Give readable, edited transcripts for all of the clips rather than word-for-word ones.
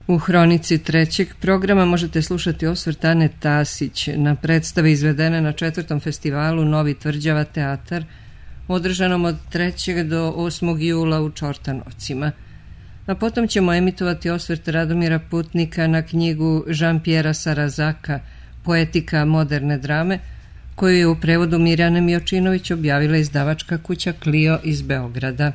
U hronici trećeg programa možete slušati osvrt Ane Tasić na predstave izvedene na 4. festivalu Novi Tvrđava teatar, održanom od 3. do 8. jula u Čortanovcima. A potom ćemo emitovati osvrt Radomira Putnika na knjigu Jean-Pierre Sarazaka Poetika moderne drame, koju je u prevodu Mirjane Miočinović objavila izdavačka kuća Clio iz Beograda.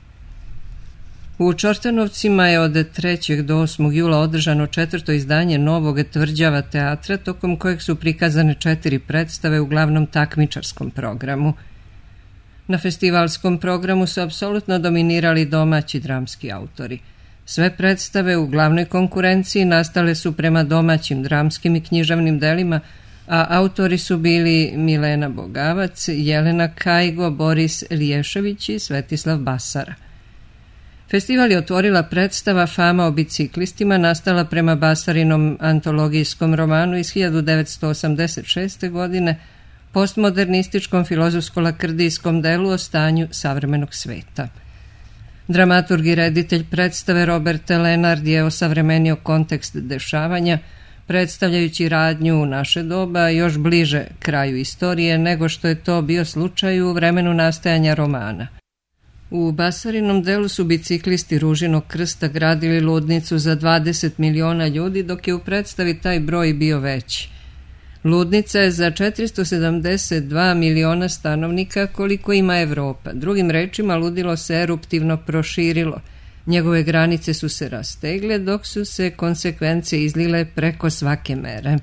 U Čortanovcima je od 3. do 8. jula održano 4. izdanje Novog Tvrđava teatra, tokom kojeg su prikazane 4 predstave u glavnom takmičarskom programu. Na festivalskom programu su apsolutno dominirali domaći dramski autori. Sve predstave u glavnoj konkurenciji nastale su prema domaćim dramskim i književnim delima, a autori su bili Milena Bogavac, Jelena Kajgo, Boris Liješević i Svetislav Basara. Festival je otvorila predstava Fama o biciklistima, nastala prema Basarinom antologijskom romanu iz 1986. godine, postmodernističkom filozofsko-lakrdijskom delu o stanju savremenog sveta. Dramaturg i reditelj predstave Robert Lenard je osavremenio kontekst dešavanja, predstavljajući radnju u naše doba još bliže kraju istorije nego što je to bio slučaj u vremenu nastajanja romana. U Basarinom delu su biciklisti Ružinog krsta gradili ludnicu za 20 miliona ljudi, dok je u predstavi taj broj bio veći. Ludnica je za 472 miliona stanovnika koliko ima Evropa. Drugim rečima, ludilo se eruptivno proširilo. Njegove granice su se rastegle, dok su se konsekvence izlile preko svake mere.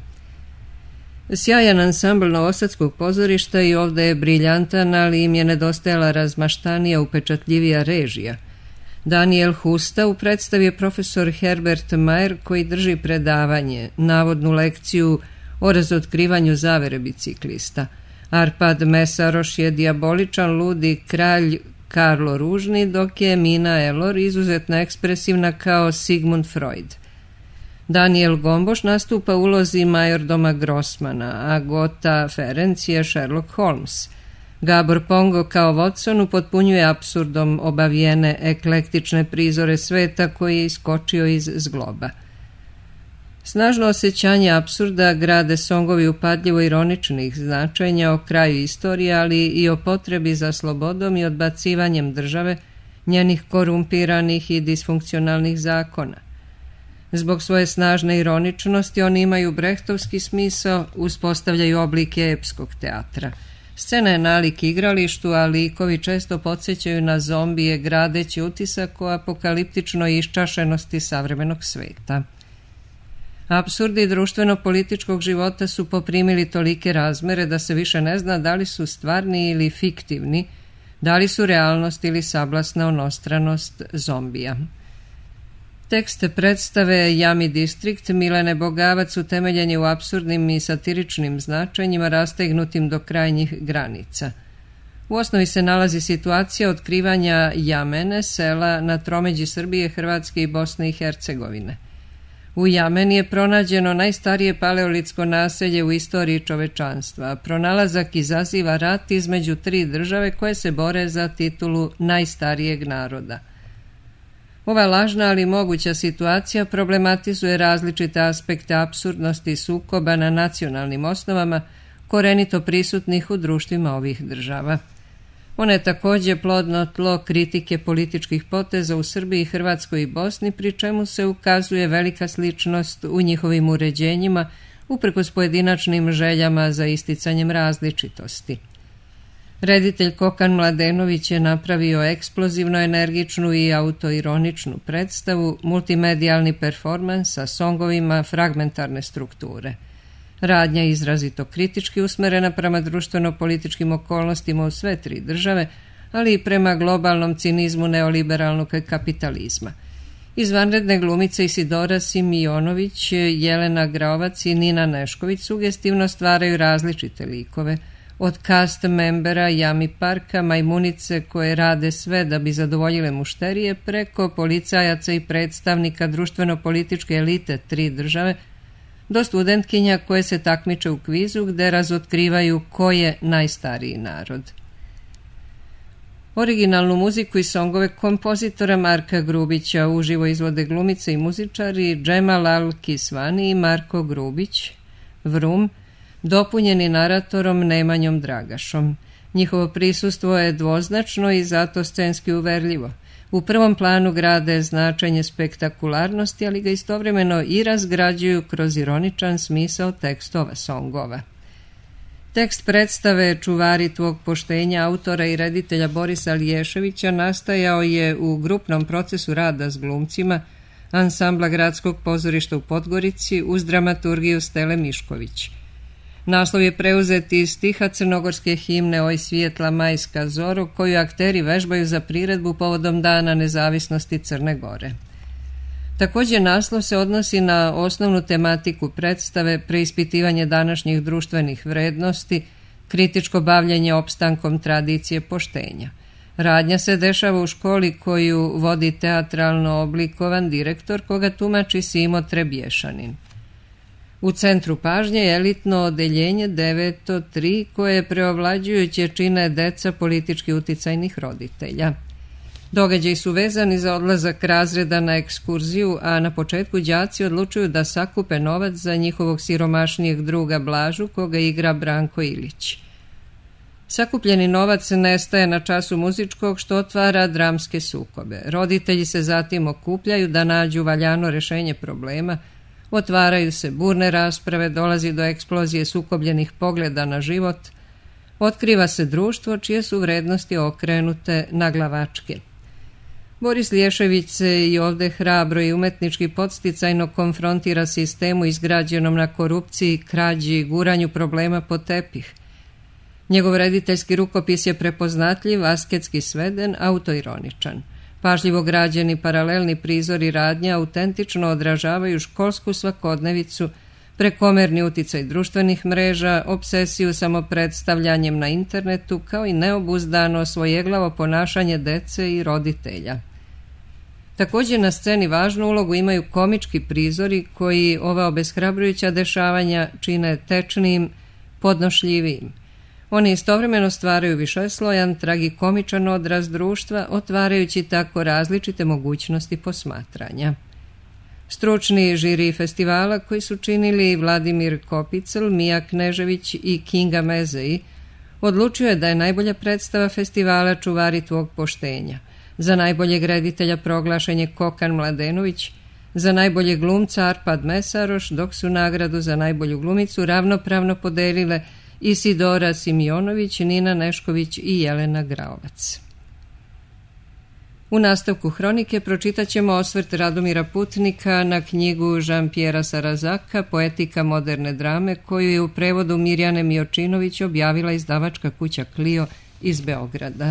Sjajan ansambl Novosadskog pozorišta i ovdje je briljantan, ali im je nedostajala razmaštanija, upečatljivija režija. Daniel Husta u predstavi je profesor Herbert Mayer koji drži predavanje, navodnu lekciju o razotkrivanju zavere biciklista. Arpad Mesaroš je dijaboličan ludi kralj Karlo Ružni, dok je Mina Elor izuzetno ekspresivna kao Sigmund Freud. Daniel Gomboš nastupa u ulozi majordoma Grossmana, a Gota Ferenc je Sherlock Holmes. Gabor Pongo kao Watson upotpunjuje apsurdom obavijene eklektične prizore sveta koji je iskočio iz zgloba. Snažno osjećanje apsurda grade songovi upadljivo ironičnih značenja o kraju istorije, ali i o potrebi za slobodom i odbacivanjem države, njenih korumpiranih i disfunkcionalnih zakona. Zbog svoje snažne ironičnosti oni imaju brehtovski smisao, uspostavljaju oblike epskog teatra. Scena je nalik igralištu, a likovi često podsjećaju na zombije, gradeći utisak o apokaliptičnoj iščašenosti savremenog sveta. Apsurdi društveno-političkog života su poprimili tolike razmere da se više ne zna da li su stvarni ili fiktivni, da li su realnost ili sablasna onostranost zombija. Tekst predstave Jami Distrikt Milene Bogavac utemeljen je u apsurdnim i satiričnim značenjima rastegnutim do krajnjih granica. U osnovi se nalazi situacija otkrivanja Jamene, sela na tromeđi Srbije, Hrvatske i Bosne i Hercegovine. U Jameni je pronađeno najstarije paleolitsko naselje u istoriji čovečanstva. Pronalazak izaziva rat između 3 države koje se bore za titulu najstarijeg naroda. Ova lažna ali moguća situacija problematizuje različite aspekte apsurdnosti sukoba na nacionalnim osnovama korenito prisutnih u društvima ovih država. Ona je također plodno tlo kritike političkih poteza u Srbiji, Hrvatskoj i Bosni, pri čemu se ukazuje velika sličnost u njihovim uređenjima uprkos pojedinačnim željama za isticanjem različitosti. Reditelj Kokan Mladenović je napravio eksplozivno energičnu i autoironičnu predstavu, multimedijalni performans sa songovima fragmentarne strukture. Radnja je izrazito kritički usmerena prema društveno-političkim okolnostima u sve 3 države, ali i prema globalnom cinizmu neoliberalnog kapitalizma. Izvanredne glumice Isidora Simionović, Jelena Graovac i Nina Nešković sugestivno stvaraju različite likove, od cast membera Jami Parka, majmunice koje rade sve da bi zadovoljile mušterije, preko policajaca i predstavnika društveno-političke elite 3 države, do studentkinja koje se takmiče u kvizu gde razotkrivaju ko je najstariji narod. Originalnu muziku i songove kompozitora Marka Grubića uživo izvode glumice i muzičari Džemal Al-Kisvani i Marko Grubić, Vrum, dopunjeni naratorom Nemanjom Dragašom. Njihovo prisustvo je dvoznačno i zato scenski uverljivo. U prvom planu grade značenje spektakularnosti, ali ga istovremeno i razgrađuju kroz ironičan smisao tekstova songova. Tekst predstave Čuvari tvog poštenja autora i reditelja Borisa Liješevića nastajao je u grupnom procesu rada s glumcima ansambla Gradskog pozorišta u Podgorici uz dramaturgiju Stele Mišković. Naslov je preuzet iz stiha crnogorske himne Oj svijetla majska zoro, koju akteri vežbaju za priredbu povodom Dana nezavisnosti Crne Gore. Također naslov se odnosi na osnovnu tematiku predstave, preispitivanje današnjih društvenih vrednosti, kritičko bavljenje opstankom tradicije poštenja. Radnja se dešava u školi koju vodi teatralno oblikovan direktor koga tumači Simo Trebješanin. U centru pažnje je elitno odeljenje 903 koje preovlađujuće čine deca politički uticajnih roditelja. Događaji su vezani za odlazak razreda na ekskurziju, a na početku đaci odlučuju da sakupe novac za njihovog siromašnijeg druga Blažu, koga igra Branko Ilić. Sakupljeni novac nestaje na času muzičkog, što otvara dramske sukobe. Roditelji se zatim okupljaju da nađu valjano rešenje problema, otvaraju se burne rasprave, dolazi do eksplozije sukobljenih pogleda na život, otkriva se društvo čije su vrednosti okrenute naglavačke. Boris Liješević se i ovde hrabro i umetnički podsticajno konfrontira sistemu izgrađenom na korupciji, krađi i guranju problema pod tepih. Njegov rediteljski rukopis je prepoznatljiv, asketski sveden, autoironičan. Pažljivo građeni paralelni prizori radnja autentično odražavaju školsku svakodnevicu, prekomerni uticaj društvenih mreža, obsesiju samopredstavljanjem na internetu, kao i neobuzdano svojeglavo ponašanje dece i roditelja. Također na sceni važnu ulogu imaju komički prizori koji ova obeshrabrujuća dešavanja čine tečnijim, podnošljivijim. Oni istovremeno stvaraju višeslojan, tragikomičan odraz društva, otvarajući tako različite mogućnosti posmatranja. Stručni žiri festivala koji su činili Vladimir Kopicl, Mija Knežević i Kinga Mezeji odlučio je da je najbolja predstava festivala Čuvari tvog poštenja. Za najboljeg reditelja proglašen je Kokan Mladenović, za najboljeg glumca Arpad Mesaroš, dok su nagradu za najbolju glumicu ravnopravno podelile Isidora Simjonović, Nina Nešković i Jelena Graovac. U nastavku hronike pročitat ćemo osvrt Radomira Putnika na knjigu Jean-Pierre Sarazaka Poetika moderne drame, koju je u prevodu Mirjane Miočinović objavila izdavačka kuća Clio iz Beograda.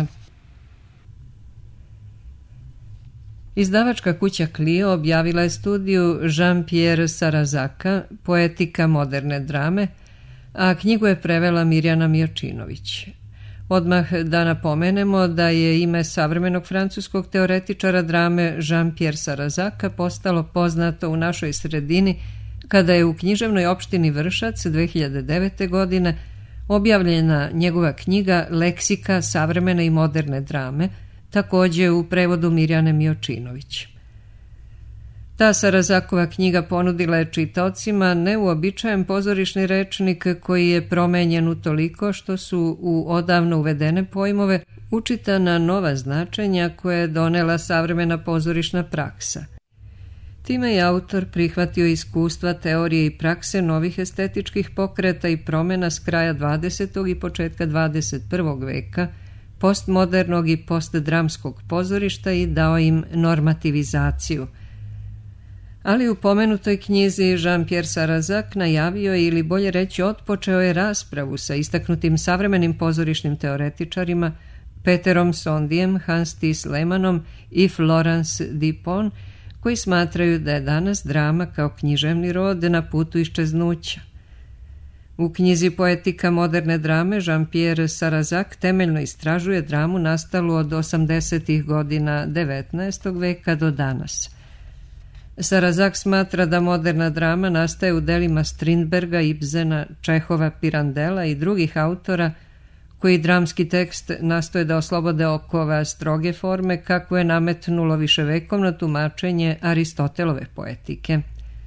Izdavačka kuća Clio objavila je studiju Jean-Pierre Sarazaka Poetika moderne drame, a knjigu je prevela Mirjana Miočinović. Odmah da napomenemo da je ime savremenog francuskog teoretičara drame Jean-Pierre Sarazaka postalo poznato u našoj sredini kada je u književnoj opštini Vršac 2009. godine objavljena njegova knjiga Leksika savremene i moderne drame, također u prevodu Mirjane Miočinović. Ta Sarazakova knjiga ponudila je čitaocima neuobičajen pozorišni rečnik koji je promenjen utoliko što su u odavno uvedene pojmove učitana nova značenja koje je donela savremena pozorišna praksa. Time je autor prihvatio iskustva, teorije i prakse novih estetičkih pokreta i promjena s kraja 20. i početka 21. veka, postmodernog i postdramskog pozorišta i dao im normativizaciju. Ali u pomenutoj knjizi Jean-Pierre Sarazak najavio je, ili bolje reći otpočeo je raspravu sa istaknutim savremenim pozorišnim teoretičarima Peterom Sondijem, Hans-Thies Lehmannom i Florence Dupont, koji smatraju da je danas drama kao književni rod na putu iščeznuća. U knjizi Poetika moderne drame Jean-Pierre Sarazak temeljno istražuje dramu nastalu od 80. godina 19. veka do danas. Sarazak smatra da moderna drama nastaje u delima Strindberga, Ibsena, Čehova, Pirandela i drugih autora koji dramski tekst nastoje da oslobode okova stroge forme kako je nametnulo viševekovno tumačenje Aristotelove poetike.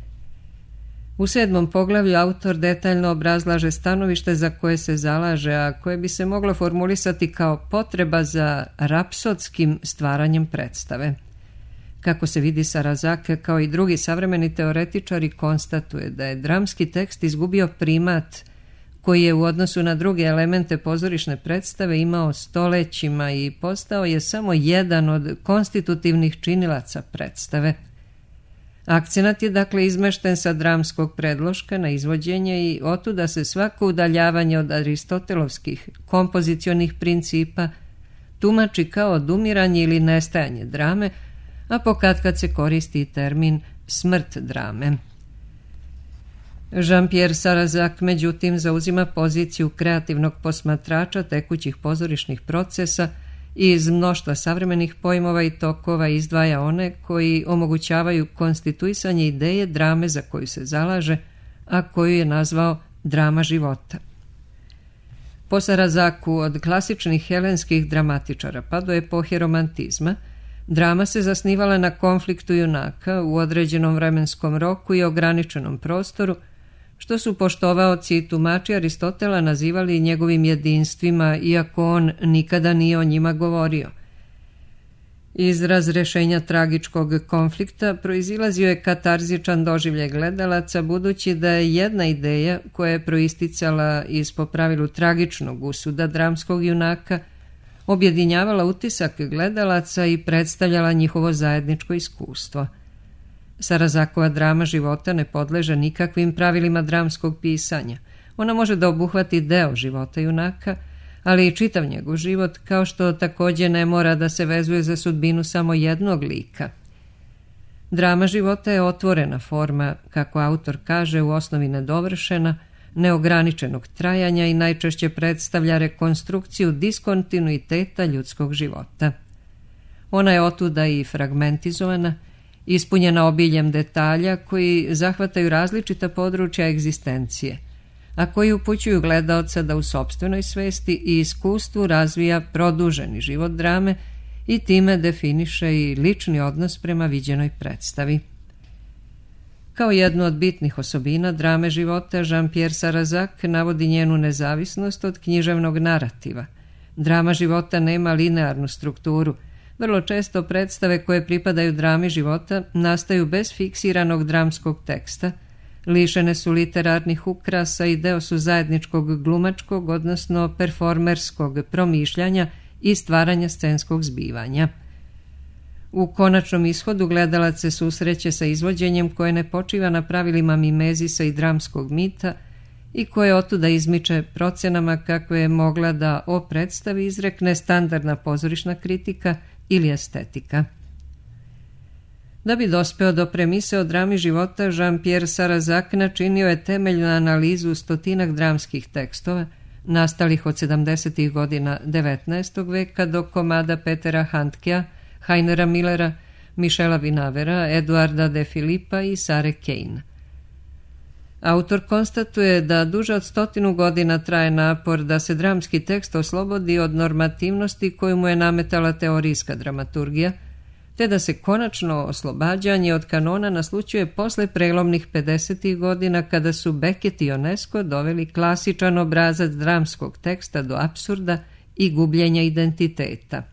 U 7. poglavlju autor detaljno obrazlaže stanovište za koje se zalaže, a koje bi se moglo formulisati kao potreba za rapsodskim stvaranjem predstave. Kako se vidi, Sarasate, kao i drugi savremeni teoretičari, konstatuje da je dramski tekst izgubio primat koji je u odnosu na druge elemente pozorišne predstave imao stolećima i postao je samo jedan od konstitutivnih činilaca predstave. Akcenat je dakle izmešten sa dramskog predloška na izvođenje i otuda se svako udaljavanje od aristotelovskih kompozicionih principa tumači kao odumiranje ili nestajanje drame, a pokatkad se koristi termin smrt drame. Jean-Pierre Sarrazac međutim zauzima poziciju kreativnog posmatrača tekućih pozorišnih procesa i iz mnoštva savremenih pojmova i tokova izdvaja one koji omogućavaju konstituisanje ideje drame za koju se zalaže, a koju je nazvao drama života. Po Sarrazacu, od klasičnih helenskih dramatičara pa do epohe romantizma, drama se zasnivala na konfliktu junaka u određenom vremenskom roku i ograničenom prostoru, što su poštovaoci i tumači Aristotela nazivali njegovim jedinstvima, iako on nikada nije o njima govorio. Iz razrešenja tragičkog konflikta proizilazio je katarzičan doživljaj gledalaca, budući da je jedna ideja koja je proisticala iz po pravilu tragičnog usuda dramskog junaka objedinjavala utisak gledalaca i predstavljala njihovo zajedničko iskustvo. Sarrazakova drama života ne podleže nikakvim pravilima dramskog pisanja. Ona može da obuhvati deo života junaka, ali i čitav njegov život, kao što također ne mora da se vezuje za sudbinu samo jednog lika. Drama života je otvorena forma, kako autor kaže, u osnovi nedovršena, neograničenog trajanja i najčešće predstavlja rekonstrukciju diskontinuiteta ljudskog života. Ona je otuda i fragmentizovana, ispunjena obiljem detalja koji zahvataju različita područja egzistencije, a koji upućuju gledaoca da u sopstvenoj svesti i iskustvu razvija produženi život drame i time definiše i lični odnos prema viđenoj predstavi. Kao jednu od bitnih osobina drame života, Jean-Pierre Sarrazac navodi njenu nezavisnost od književnog narativa. Drama života nema linearnu strukturu. Vrlo često predstave koje pripadaju drami života nastaju bez fiksiranog dramskog teksta, lišene su literarnih ukrasa i deo su zajedničkog glumačkog, odnosno performerskog promišljanja i stvaranja scenskog zbivanja. U konačnom ishodu gledalac se susreće sa izvođenjem koje ne počiva na pravilima mimezisa i dramskog mita i koje otuda izmiče procenama kako je mogla da o predstavi izrekne standardna pozorišna kritika ili estetika. Da bi dospeo do premise o drami života, Jean-Pierre Sarrazac načinio je temeljnu analizu stotinak dramskih tekstova, nastalih od 70. godina 19. veka do komada Petera Handkea, Heinera Millera, Michela Vinavera, Eduarda de Filipa i Sare Kane. Autor konstatuje da duže od 100 godina traje napor da se dramski tekst oslobodi od normativnosti koju mu je nametala teorijska dramaturgija, te da se konačno oslobađanje od kanona naslućuje posle prelomnih 50. godina kada su Beckett i Ionesco doveli klasičan obrazac dramskog teksta do apsurda i gubljenja identiteta.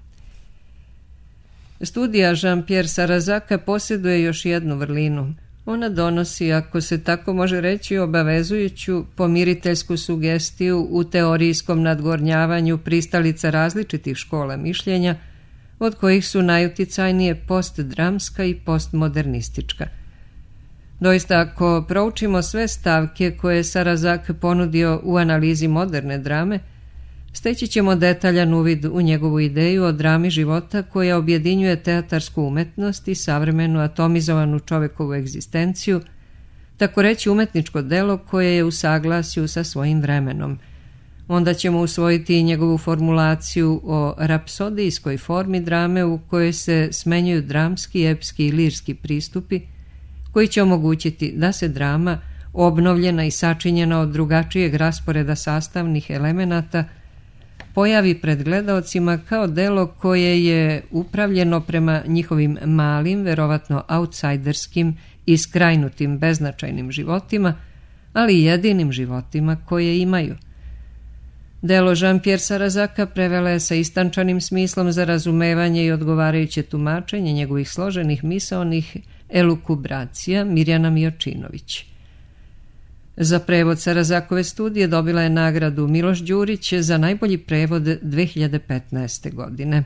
Studija Jean-Pierre Sarrazaca posjeduje još jednu vrlinu. Ona donosi, ako se tako može reći, obavezujuću pomiriteljsku sugestiju u teorijskom nadgornjavanju pristalica različitih škola mišljenja, od kojih su najuticajnije postdramska i postmodernistička. Doista, ako proučimo sve stavke koje je Sarrazac ponudio u analizi moderne drame, steći ćemo detaljan uvid u njegovu ideju o drami života koja objedinjuje teatarsku umetnost i savremenu atomizovanu čovekovu egzistenciju, tako reći umetničko delo koje je u saglasju sa svojim vremenom. Onda ćemo usvojiti i njegovu formulaciju o rapsodijskoj formi drame u kojoj se smenjuju dramski, epski i lirski pristupi, koji će omogućiti da se drama, obnovljena i sačinjena od drugačijeg rasporeda sastavnih elemenata, pojavi pred gledaocima kao delo koje je upravljeno prema njihovim malim, verovatno outsiderskim i skrajnutim beznačajnim životima, ali i jedinim životima koje imaju. Delo Jean-Pierre Sarazaka prevela je sa istančanim smislom za razumevanje i odgovarajuće tumačenje njegovih složenih misaonih elukubracija Mirjana Miočinović. Za prevod Sarazakove studije dobila je nagradu Miloš Đurić za najbolji prevod 2015. godine.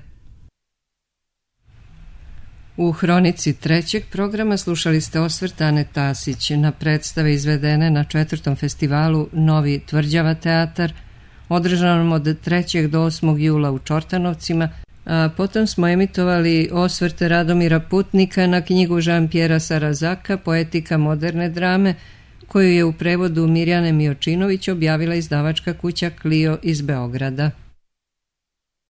U hronici trećeg programa slušali ste osvrt Ane Tasić na predstave izvedene na 4. festivalu Novi Tvrđava teatar, održanom od 3. do 8. jula u Čortanovcima, a potom smo emitovali osvrte Radomira Putnika na knjigu Jean-Pierre Sarazaka Poetika moderne drame, koju je u prevodu Mirjane Miočinović objavila izdavačka kuća Clio iz Beograda.